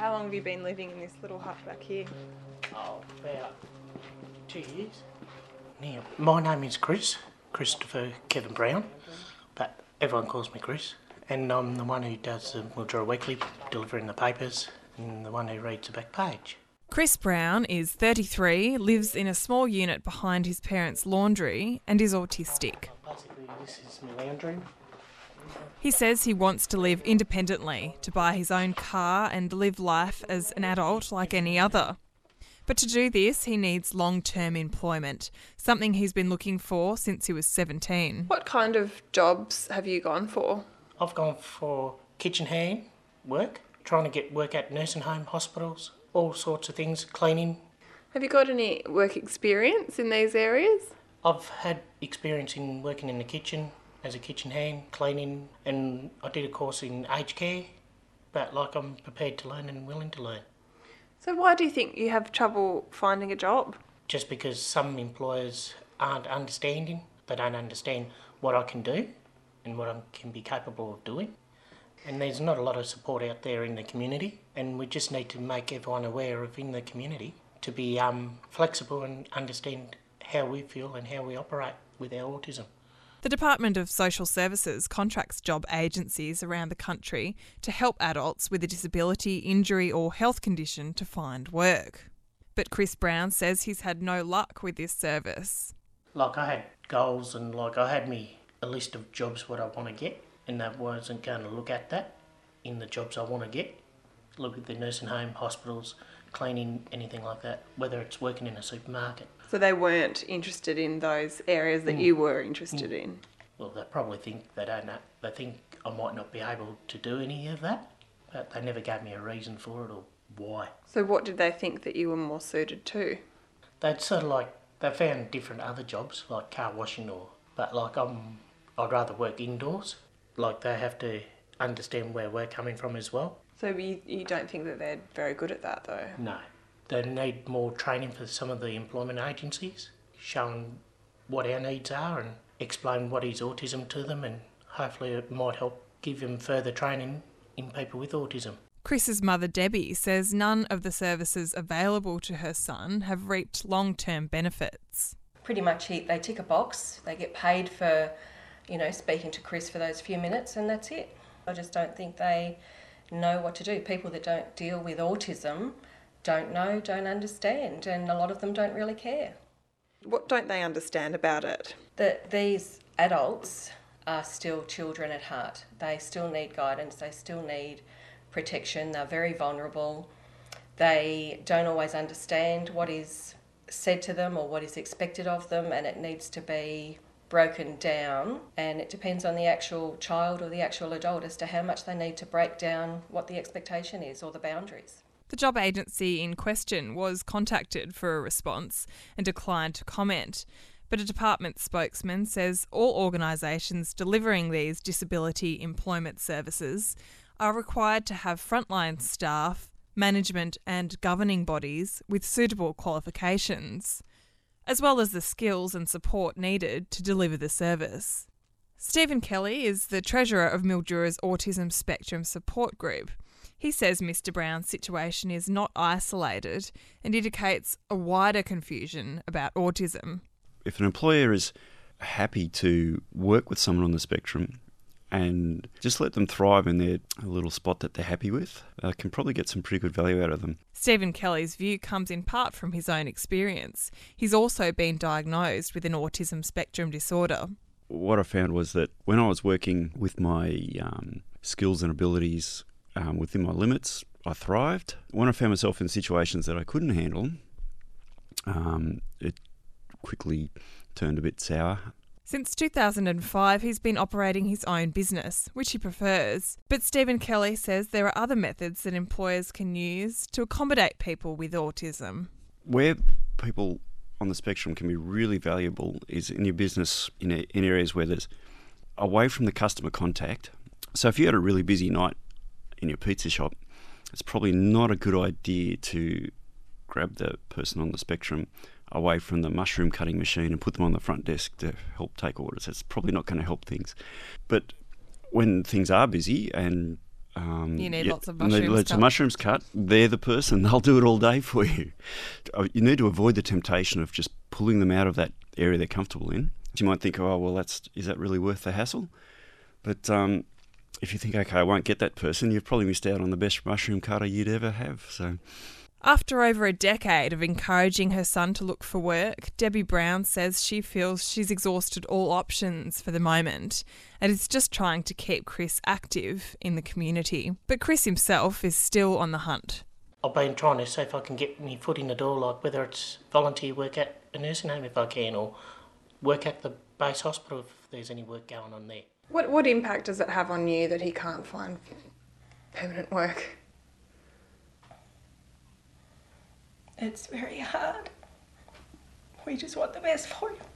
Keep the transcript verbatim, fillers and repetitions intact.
How long have you been living in this little hut back here? Oh, about two years. Now, my name is Chris, Christopher Kevin Brown, but everyone calls me Chris. And I'm the one who does the Mildura Weekly, delivering the papers, and the one who reads the back page. Chris Brown is thirty-three, lives in a small unit behind his parents' laundry and is autistic. Basically, this is my lounge room. He says he wants to live independently, to buy his own car and live life as an adult like any other. But to do this, he needs long-term employment, something he's been looking for since he was seventeen. What kind of jobs have you gone for? I've gone for kitchen hand work, trying to get work at nursing home, hospitals, all sorts of things, cleaning. Have you got any work experience in these areas? I've had experience in working in the kitchen as a kitchen hand, cleaning, and I did a course in aged care, but like I'm prepared to learn and willing to learn. So why do you think you have trouble finding a job? Just because some employers aren't understanding, they don't understand what I can do and what I can be capable of doing. And there's not a lot of support out there in the community, and we just need to make everyone aware of in the community to be um, flexible and understand how we feel and how we operate with our autism. The Department of Social Services contracts job agencies around the country to help adults with a disability, injury or health condition to find work. But Chris Brown says he's had no luck with this service. Like I had goals and like I had me a list of jobs what I want to get, and that wasn't going to look at that in the jobs I want to get. Look at the nursing home, hospitals, cleaning, anything like that, whether it's working in a supermarket. So they weren't interested in those areas that mm. you were interested mm. in? Well, they probably think they don't know. They think I might not be able to do any of that, but they never gave me a reason for it or why. So what did they think that you were more suited to? They'd sort of like, they found different other jobs, like car washing or, but like I'm, I'd rather work indoors. Like they have to understand where we're coming from as well. So you, you don't think that they're very good at that though? No. They need more training for some of the employment agencies, showing what our needs are and explain what is autism to them, and hopefully it might help give them further training in people with autism. Chris's mother Debbie says none of the services available to her son have reaped long-term benefits. Pretty much he, they tick a box, they get paid for, you know, speaking to Chris for those few minutes and that's it. I just don't think they know what to do. People that don't deal with autism don't know, don't understand, and a lot of them don't really care. What don't they understand about it? That these adults are still children at heart. They still need guidance, they still need protection, they're very vulnerable. They don't always understand what is said to them or what is expected of them, and it needs to be broken down, and it depends on the actual child or the actual adult as to how much they need to break down what the expectation is or the boundaries. The job agency in question was contacted for a response and declined to comment, but a department spokesman says all organisations delivering these disability employment services are required to have frontline staff, management and governing bodies with suitable qualifications, as well as the skills and support needed to deliver the service. Stephen Kelly is the treasurer of Mildura's Autism Spectrum Support Group. He says Mister Brown's situation is not isolated and indicates a wider confusion about autism. If an employer is happy to work with someone on the spectrum and just let them thrive in their little spot that they're happy with, uh, can probably get some pretty good value out of them. Stephen Kelly's view comes in part from his own experience. He's also been diagnosed with an autism spectrum disorder. What I found was that when I was working with my um, skills and abilities um, within my limits, I thrived. When I found myself in situations that I couldn't handle, um, it quickly turned a bit sour. Since two thousand five, he's been operating his own business, which he prefers. But Stephen Kelly says there are other methods that employers can use to accommodate people with autism. Where people on the spectrum can be really valuable is in your business in, a, in areas where there's away from the customer contact. So if you had a really busy night in your pizza shop, it's probably not a good idea to grab the person on the spectrum away from the mushroom cutting machine and put them on the front desk to help take orders. It's probably not going to help things. But when things are busy and Um, You need lots of and they- mushrooms lots of cut. mushrooms cut. They're the person. They'll do it all day for you. Uh, You need to avoid the temptation of just pulling them out of that area they're comfortable in. You might think, oh, well, that's is that really worth the hassle? But um, if you think, okay, I won't get that person, you've probably missed out on the best mushroom cutter you'd ever have. So. After over a decade of encouraging her son to look for work, Debbie Brown says she feels she's exhausted all options for the moment and is just trying to keep Chris active in the community. But Chris himself is still on the hunt. I've been trying to see if I can get my foot in the door, like whether it's volunteer work at a nursing home if I can, or work at the base hospital if there's any work going on there. What what impact does it have on you that he can't find permanent work? It's very hard. We just want the best for you.